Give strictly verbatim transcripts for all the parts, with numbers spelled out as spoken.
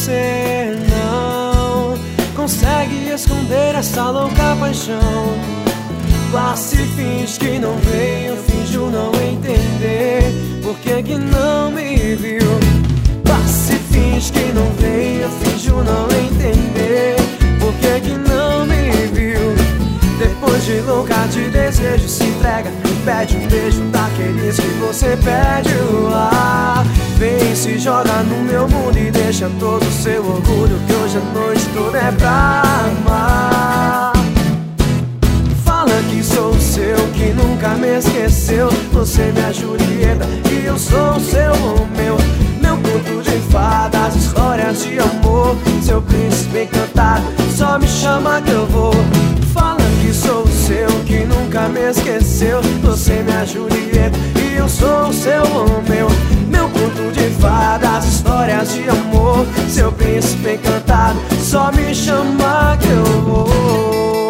Você não consegue esconder essa louca paixão. Passe e finge que não veio, finjo não entender por que que não me viu. Passe e finge que não veio, finjo não entender por que que não me viu. Depois de louca de desejo, se entrega e pede um beijo daqueles que você pede o ar. Vem e se joga no meu mundo e deixa todo o seu orgulho, que hoje a noite toda é pra amar. Fala que sou o seu, que nunca me esqueceu. Você é minha Julieta e eu sou o seu Romeu. Meu conto de fadas, histórias de amor. Seu príncipe encantado, só me chama que eu vou. Fala que sou o seu, que nunca me esqueceu. Você é minha Julieta e eu sou o seu Romeu. Meu conto de fadas, histórias de amor. Seu príncipe encantado, só me chama que eu vou.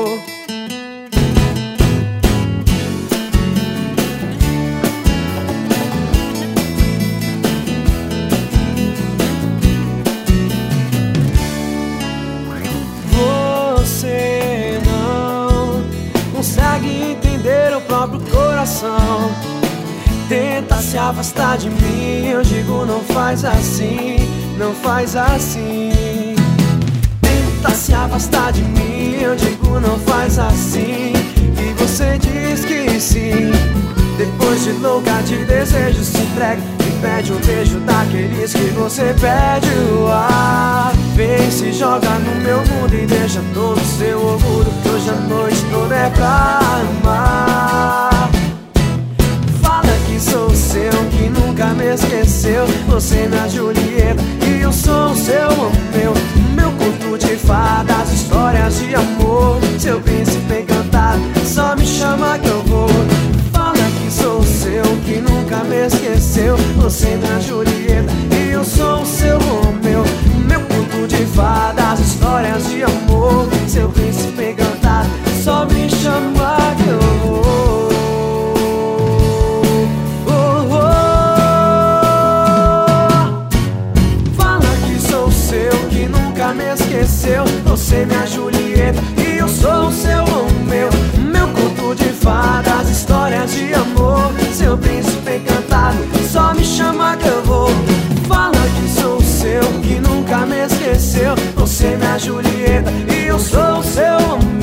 Você não consegue entender o próprio coração. Tenta se afastar de mim, eu digo não faz assim, não faz assim. Tenta se afastar de mim, eu digo não faz assim, e você diz que sim. Depois de louca de desejo, se entrega e pede um beijo daqueles que você pede o ar. Vem, se joga no meu mundo e deixa todo o seu orgulho, que hoje a noite toda é pra amar. Fala que sou o seu, que nunca me esqueceu. Você é minha Julieta e eu sou o seu Romeu. Meu conto de fadas, histórias de amor. Seu príncipe encantado, só me chama que eu vou. Fala que sou o seu, que nunca me esqueceu. Você é minha Julieta e eu sou o seu Romeu. Meu conto de fadas, histórias de amor. Seu príncipe encantado, só me chama que eu vou. Oh, oh. Fala que sou o seu, que nunca me esqueceu. Você é minha Julieta e eu sou o seu Romeu. Meu conto de fadas, histórias de amor. Seu príncipe encantado, só me chama que eu vou. Fala que sou o seu, que nunca me esqueceu. Você é minha Julieta e eu sou o seu Romeu.